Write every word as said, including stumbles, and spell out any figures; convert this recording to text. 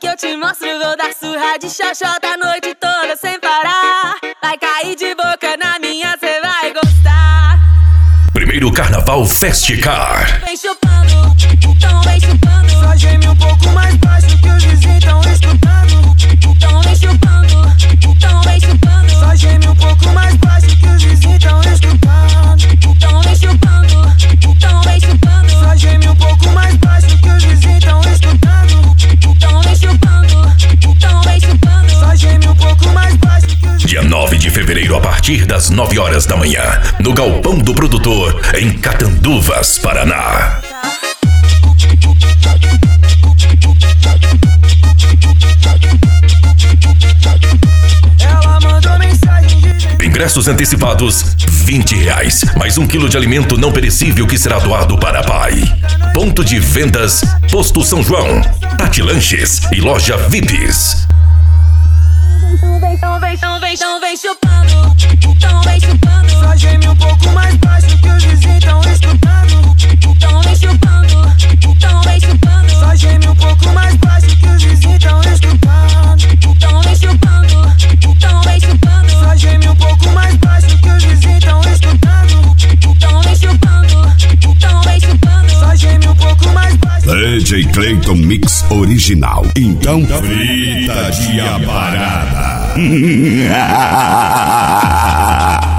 eu te mostro, vou dar surra de xoxota a noite toda sem parar. Vai cair de boca na minha, cê vai gostar. Primeiro Carnaval Festicar. Vem chupando, então vem chupando. Só geme um pouco mais baixo que os vizinhos tão escutando. Então vem chupando, então vem chupando. Só geme um pouco mais baixo que os vizinhos tão escutando. Então vem chupando, então vem chupando. Só geme um pouco mais baixo que os vizinhos tão escutando. Então vem chupando, então vem chupando. Só geme um pouco mais baixo que os Dia nove de fevereiro, a partir das nove horas da manhã, no Galpão do Produtor, em Catanduvas, Paraná. Ela mandou mensagem dizendo: Ingressos antecipados, vinte reais, mais um quilo de alimento não perecível que será doado para a Pai. Ponto de vendas, Posto São João, Tati Lanches e Loja V I Ps. Então vem, então vem, então vem, então vem chupando, então vem chupando. Só geme um pouco mais baixo que os vizinhos tão escutando. Então vem chupando, então vem chupando. Só geme um pouco mais baixo que os vizinhos tão escutando. Então vem chupando, então vem chupando. Só geme um pouco mais baixo que os vizinhos tão escutando. Então vem chupando, então vem chupando. Só geme um pouco mais baixo. D J Clayton Mix original. Então frita de a parada.